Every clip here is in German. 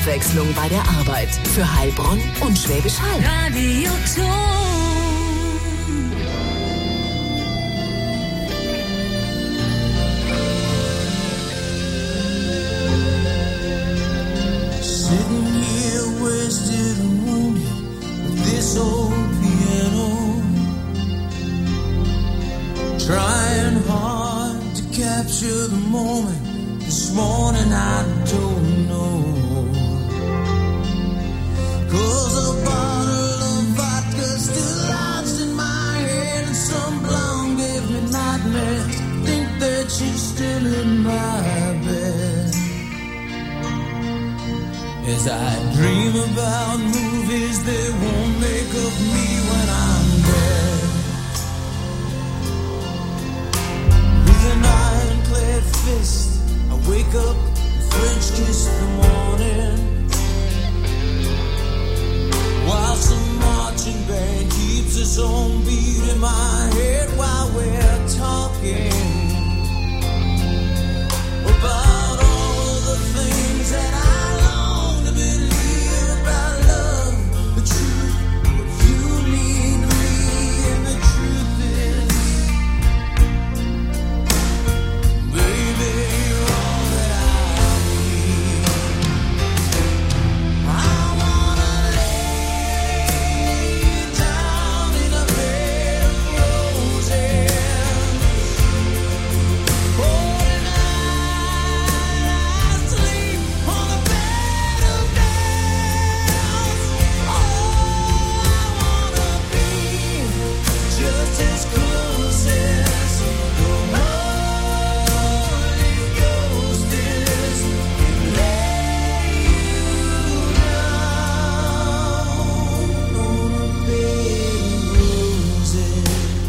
Abwechslung bei der Arbeit. Für Heilbronn und Schwäbisch Hall. Radio Ton. Sitting here wasted and wounded with this old piano, trying hard to capture the moment. This morning I don't know, 'cause a bottle of vodka still lodged in my head, and some blonde gave me nightmares. Think that she's still in my bed. As I dream about movies that won't make of me when I'm dead. With an ironclad fist, I wake up, French kiss the morning, while some marching band keeps its own beat in my head while we're talking about all of the things that I long to believe about love, the truth, what you mean to me, and the truth is, baby, you're all that I need. I wanna lay down in a bed of roses. Oh, tonight I sleep on a bed of nails. Oh, I wanna be just as close as the Holy Ghost is, and lay you down on a bed of roses.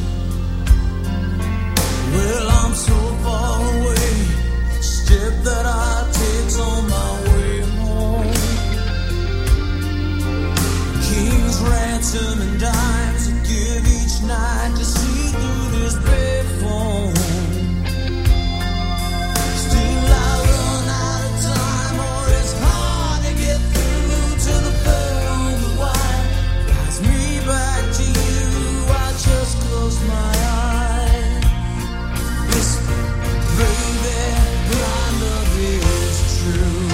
Well, I'm so far away, step that I take on my way home. King's ransom and dimes I give each night to see through this bed phone. Still I run out of time, or it's hard to get through to the phone. The wire flies me back to you. I just close my eyes, whisper, baby, my love is true.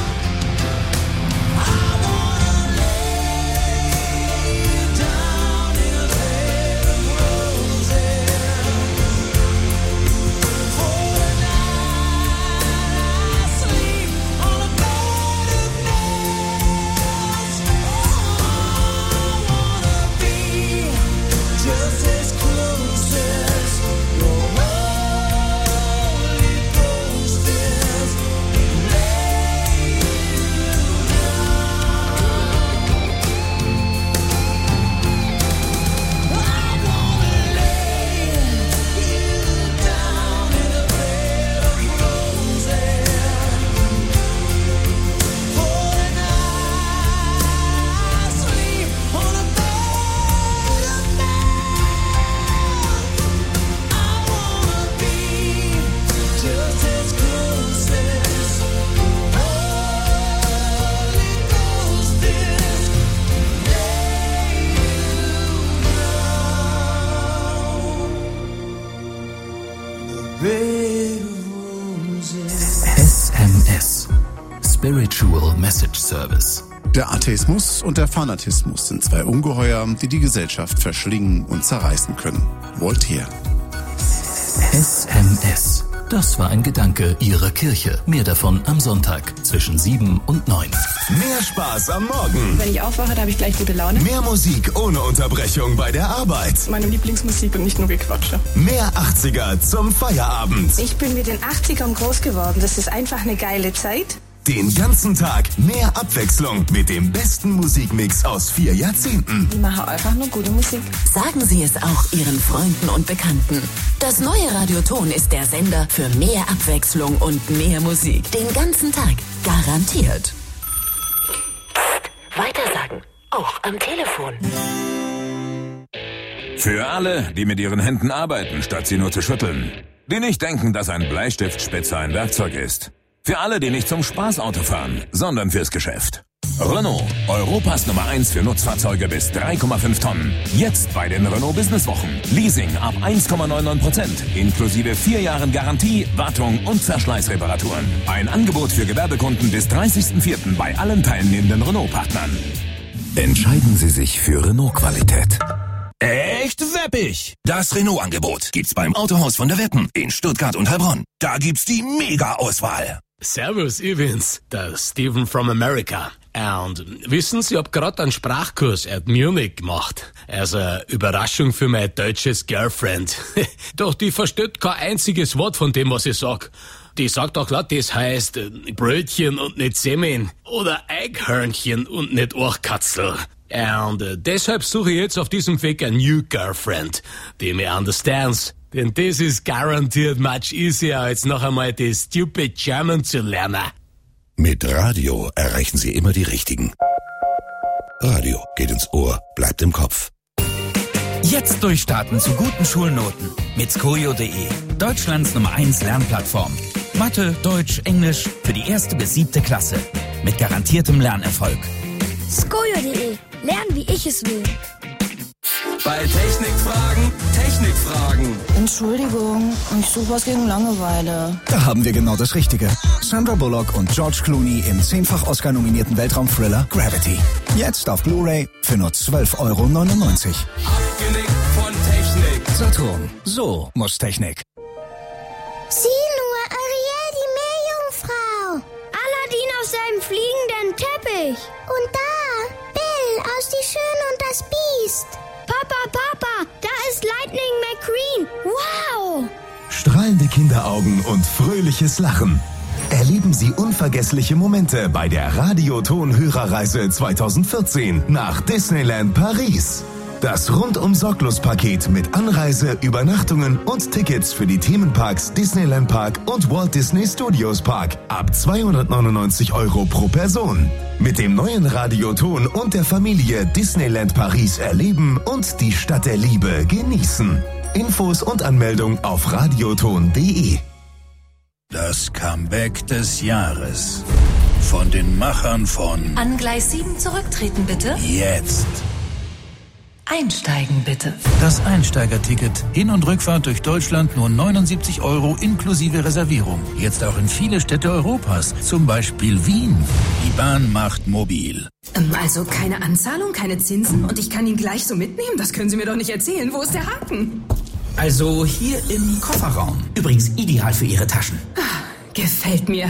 I wanna lay down in a bed of roses. For tonight I sleep on a bed of nails. Oh, I wanna be just as close as your Holy Ghost is, and lay you down. I wanna lay you down in a bed of roses. For tonight I sleep on a bed of nails. I wanna be just as close as the Holy Ghost is, lay you down, the bed of roses. SMS. Spiritual Message Service. Der Atheismus und der Fanatismus sind zwei Ungeheuer, die die Gesellschaft verschlingen und zerreißen können. Voltaire. SMS. Das war ein Gedanke Ihrer Kirche. Mehr davon am Sonntag zwischen 7 und 9. Mehr Spaß am Morgen. Wenn ich aufwache, da habe ich gleich gute Laune. Mehr Musik ohne Unterbrechung bei der Arbeit. Meine Lieblingsmusik und nicht nur Gequatsche. Mehr 80er zum Feierabend. Ich bin mit den 80ern groß geworden. Das ist einfach eine geile Zeit. Den ganzen Tag mehr Abwechslung mit dem besten Musikmix aus 4 Jahrzehnten. Die machen einfach nur gute Musik. Sagen Sie es auch Ihren Freunden und Bekannten. Das neue Radio Ton ist der Sender für mehr Abwechslung und mehr Musik. Den ganzen Tag. Garantiert. Psst, weitersagen. Auch am Telefon. Für alle, die mit ihren Händen arbeiten, statt sie nur zu schütteln. Die nicht denken, dass ein Bleistiftspitze ein Werkzeug ist. Für alle, die nicht zum Spaßauto fahren, sondern fürs Geschäft. Renault, Europas Nummer 1 für Nutzfahrzeuge bis 3,5 Tonnen. Jetzt bei den Renault Businesswochen. Leasing ab 1,99%, inklusive 4 Jahren Garantie, Wartung und Verschleißreparaturen. Ein Angebot für Gewerbekunden bis 30.04. bei allen teilnehmenden Renault-Partnern. Entscheiden Sie sich für Renault-Qualität. Echt weppig! Das Renault-Angebot gibt's beim Autohaus von der Weppen in Stuttgart und Heilbronn. Da gibt's die Mega-Auswahl. Servus, ich bin's, der Steven from America. Und wissen Sie, ich hab grad einen Sprachkurs at Munich gemacht. Also Überraschung für mein deutsches Girlfriend. Doch die versteht kein einziges Wort von dem, was ich sag. Die sagt auch laut, das heißt Brötchen und nicht Semmeln. Oder Eichhörnchen und nicht Ohrkatzel. Und deshalb suche ich jetzt auf diesem Weg a new girlfriend, die mir understands. Denn das ist garantiert much easier, als noch einmal die stupid German zu lernen. Mit Radio erreichen Sie immer die Richtigen. Radio geht ins Ohr, bleibt im Kopf. Jetzt durchstarten zu guten Schulnoten mit Skojo.de, Deutschlands Nummer 1 Lernplattform. Mathe, Deutsch, Englisch für die 1. bis 7. Klasse. Mit garantiertem Lernerfolg. Skojo.de, lernen wie ich es will. Bei Technikfragen. Entschuldigung, ich suche was gegen Langeweile. Da haben wir genau das Richtige. Sandra Bullock und George Clooney im 10-fach Oscar-nominierten Weltraum-Thriller Gravity. Jetzt auf Blu-ray für nur 12,99 €. Abgenickt von Technik. Saturn, so muss Technik. Sieh nur, Ariel, die Meerjungfrau. Aladdin auf seinem fliegenden Teppich. Und da, Bill aus Die Schöne und das Biest. Papa, da ist Lightning McQueen. Wow! Strahlende Kinderaugen und fröhliches Lachen. Erleben Sie unvergessliche Momente bei der Radioton-Hörerreise 2014 nach Disneyland Paris. Das Rundum-Sorglos-Paket mit Anreise, Übernachtungen und Tickets für die Themenparks Disneyland Park und Walt Disney Studios Park ab 299 € pro Person. Mit dem neuen Radioton und der Familie Disneyland Paris erleben und die Stadt der Liebe genießen. Infos und Anmeldung auf radioton.de. Das Comeback des Jahres. Von den Machern von An Gleis 7 zurücktreten, bitte. Jetzt. Einsteigen, bitte. Das Einsteigerticket. Hin- und Rückfahrt durch Deutschland nur 79 € inklusive Reservierung. Jetzt auch in viele Städte Europas. Zum Beispiel Wien. Die Bahn macht mobil. Also keine Anzahlung, keine Zinsen und ich kann ihn gleich so mitnehmen? Das können Sie mir doch nicht erzählen. Wo ist der Haken? Also hier im Kofferraum. Übrigens ideal für Ihre Taschen. Gefällt mir.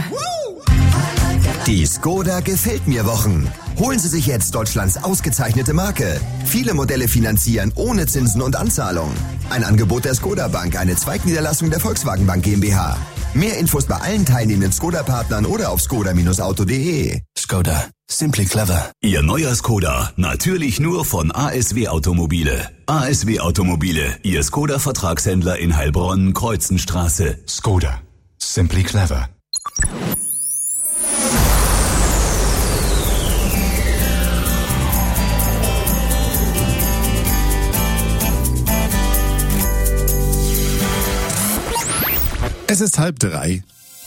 Die Skoda gefällt mir Wochen. Holen Sie sich jetzt Deutschlands ausgezeichnete Marke. Viele Modelle finanzieren ohne Zinsen und Anzahlung. Ein Angebot der Skoda Bank, eine Zweigniederlassung der Volkswagen Bank GmbH. Mehr Infos bei allen teilnehmenden Skoda-Partnern oder auf skoda-auto.de. Skoda. Simply clever. Ihr neuer Skoda. Natürlich nur von ASW Automobile. ASW Automobile. Ihr Skoda-Vertragshändler in Heilbronn, Kreuzenstraße. Skoda. Simply clever. Es ist 2:30.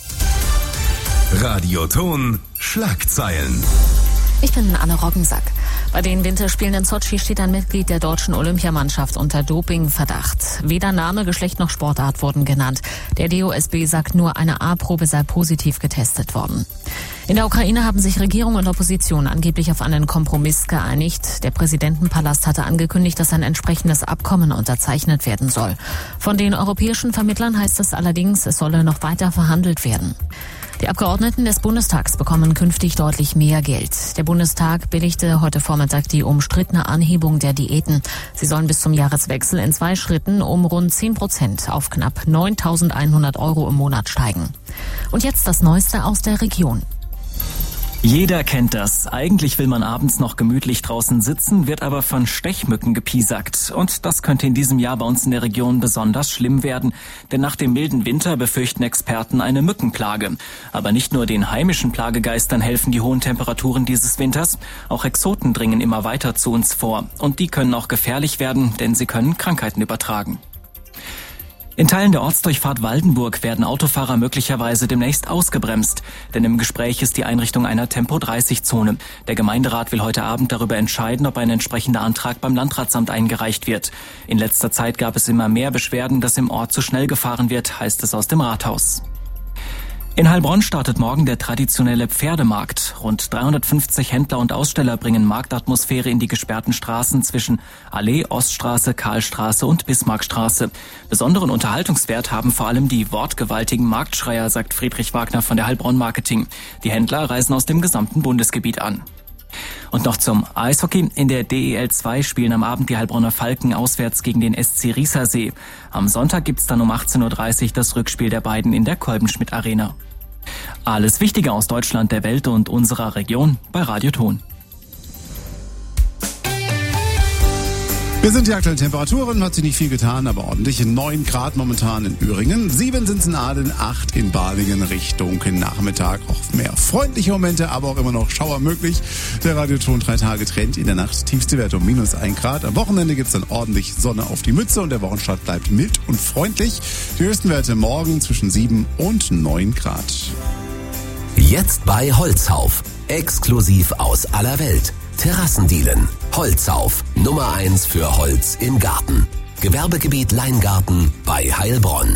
Radioton Schlagzeilen. Ich bin Anne Roggensack. Bei den Winterspielen in Sotschi steht ein Mitglied der deutschen Olympiamannschaft unter Dopingverdacht. Weder Name, Geschlecht noch Sportart wurden genannt. Der DOSB sagt nur, eine A-Probe sei positiv getestet worden. In der Ukraine haben sich Regierung und Opposition angeblich auf einen Kompromiss geeinigt. Der Präsidentenpalast hatte angekündigt, dass ein entsprechendes Abkommen unterzeichnet werden soll. Von den europäischen Vermittlern heißt es allerdings, es solle noch weiter verhandelt werden. Die Abgeordneten des Bundestags bekommen künftig deutlich mehr Geld. Der Bundestag billigte heute Vormittag die umstrittene Anhebung der Diäten. Sie sollen bis zum Jahreswechsel in 2 Schritten um rund 10% auf knapp 9.100 € im Monat steigen. Und jetzt das Neueste aus der Region. Jeder kennt das. Eigentlich will man abends noch gemütlich draußen sitzen, wird aber von Stechmücken gepiesackt. Und das könnte in diesem Jahr bei uns in der Region besonders schlimm werden. Denn nach dem milden Winter befürchten Experten eine Mückenplage. Aber nicht nur den heimischen Plagegeistern helfen die hohen Temperaturen dieses Winters. Auch Exoten dringen immer weiter zu uns vor. Und die können auch gefährlich werden, denn sie können Krankheiten übertragen. In Teilen der Ortsdurchfahrt Waldenburg werden Autofahrer möglicherweise demnächst ausgebremst, denn im Gespräch ist die Einrichtung einer Tempo-30-Zone. Der Gemeinderat will heute Abend darüber entscheiden, ob ein entsprechender Antrag beim Landratsamt eingereicht wird. In letzter Zeit gab es immer mehr Beschwerden, dass im Ort zu schnell gefahren wird, heißt es aus dem Rathaus. In Heilbronn startet morgen der traditionelle Pferdemarkt. Rund 350 Händler und Aussteller bringen Marktatmosphäre in die gesperrten Straßen zwischen Allee, Oststraße, Karlstraße und Bismarckstraße. Besonderen Unterhaltungswert haben vor allem die wortgewaltigen Marktschreier, sagt Friedrich Wagner von der Heilbronn Marketing. Die Händler reisen aus dem gesamten Bundesgebiet an. Und noch zum Eishockey. In der DEL 2 spielen am Abend die Heilbronner Falken auswärts gegen den SC Riesersee. Am Sonntag gibt's dann um 18.30 Uhr das Rückspiel der beiden in der Kolbenschmidt Arena. Alles Wichtige aus Deutschland, der Welt und unserer Region bei Radio Ton. Wir sind die aktuellen Temperaturen, hat sich nicht viel getan, aber ordentliche 9 Grad momentan in Öhringen, 7 sind es in Aalen, 8 in Balingen, Richtung Nachmittag. Auch mehr freundliche Momente, aber auch immer noch Schauer möglich. Der Radioton 3 Tage trennt in der Nacht, tiefste Werte um -1 Grad. Am Wochenende gibt's dann ordentlich Sonne auf die Mütze und der Wochenstart bleibt mild und freundlich. Die höchsten Werte morgen zwischen 7 und 9 Grad. Jetzt bei Holzhauf. Exklusiv aus aller Welt. Terrassendielen. Holzhauf. Nummer 1 für Holz im Garten. Gewerbegebiet Leingarten bei Heilbronn.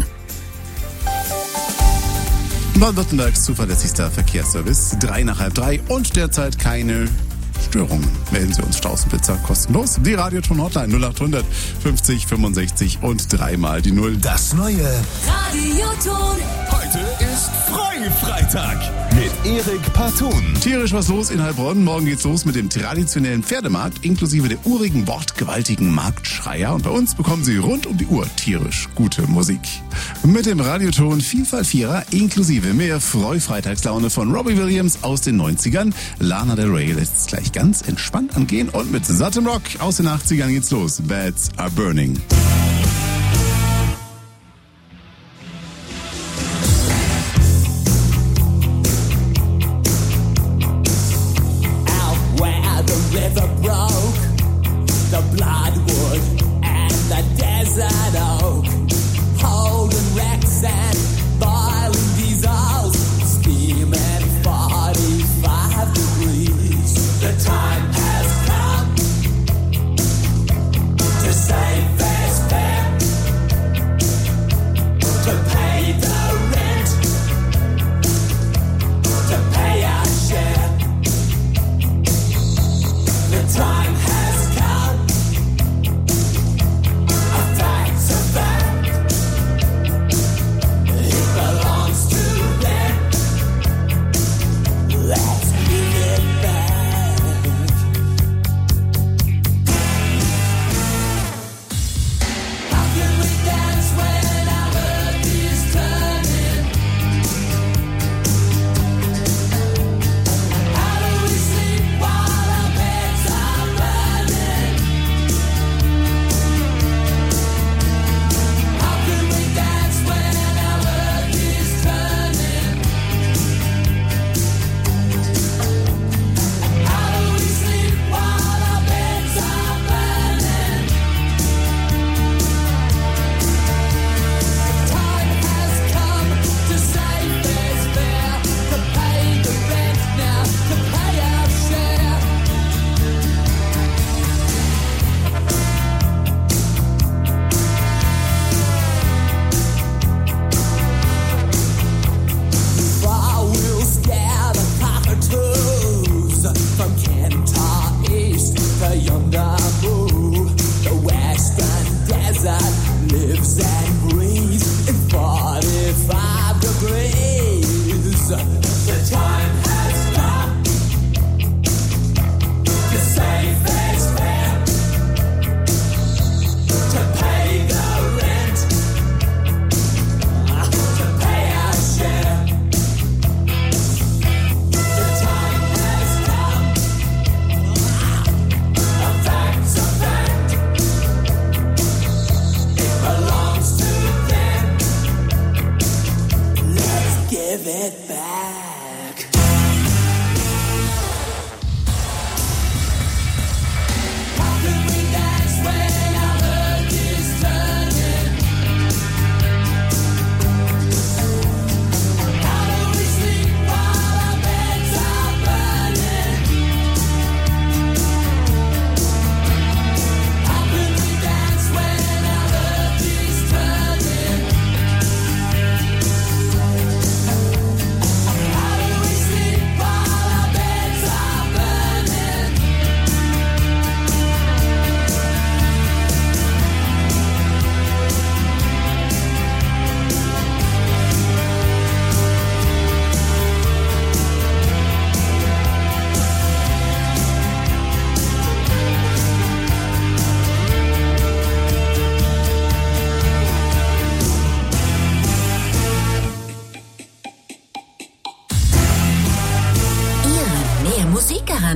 Baden-Württembergs zuverlässigster Verkehrsservice. 3:30 und derzeit keine Störungen. Melden Sie uns Stausenblitzer kostenlos. Die Radioton-Hotline 0800 50 65 und 3 mal die 0. Das neue Radioton. Heute ist Freitag mit Erik Partun. Tierisch was los in Heilbronn. Morgen geht's los mit dem traditionellen Pferdemarkt inklusive der urigen, wortgewaltigen Marktschreier. Und bei uns bekommen Sie rund um die Uhr tierisch gute Musik. Mit dem Radioton Vielfalt Vierer inklusive mehr Freitagslaune von Robbie Williams aus den 90ern. Lana Del Rey lässt es gleich ganz entspannt angehen und mit sattem Rock aus den 80ern geht's los. Bats Are Burning. River broke, the bloodwood and the desert oak, holding wrecks and boiling diesels, steaming 45 degrees. The time has come to save this place.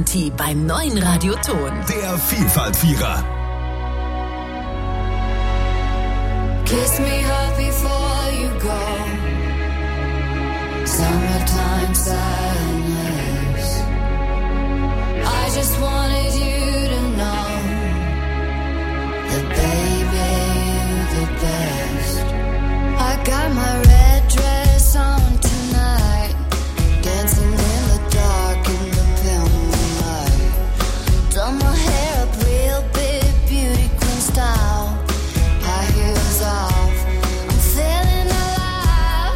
Party beim neuen Radioton. Der Vielfalt-Vierer. Kiss me hard before you go. Summertime sadness. I just wanted you to know that baby, you're the best. I got my red dress on tonight, dancing in the dark in the pale moonlight. Done my hair up real big, beauty queen style. High heels off, I'm feeling alive.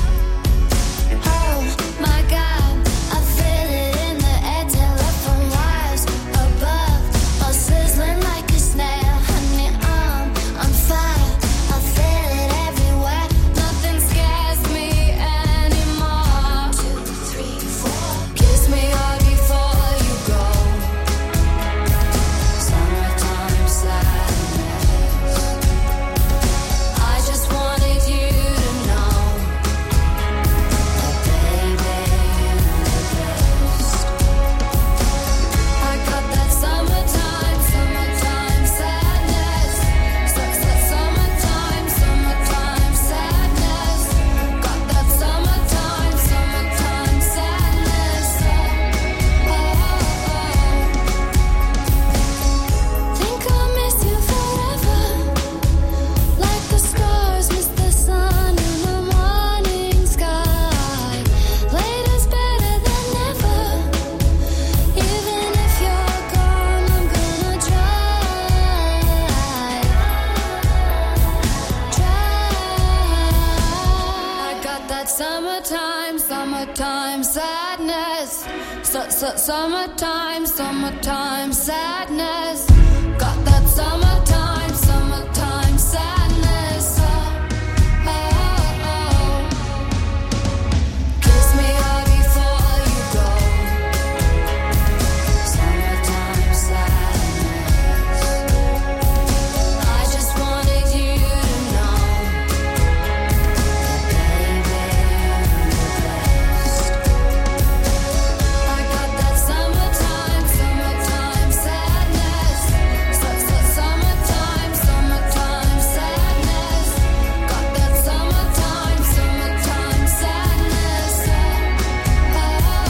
Oh my God, I feel it in the air, telephone wires above, all sizzling like a snare. Honey, I'm fire, I feel it everywhere. Nothing scares me anymore. 2, 3, 4. Kiss me hard before you go. Summertime sadness. I just wanted you to know that baby, you're the best. I got that summertime sadness. Summertime sadness. Got that summertime sadness. Think I'll miss you forever, like the stars miss the sun in the morning sky. Later's better than never. Even if you're gone, I'm gonna try. I got that summertime sadness. Summertime sadness. Got that summertime.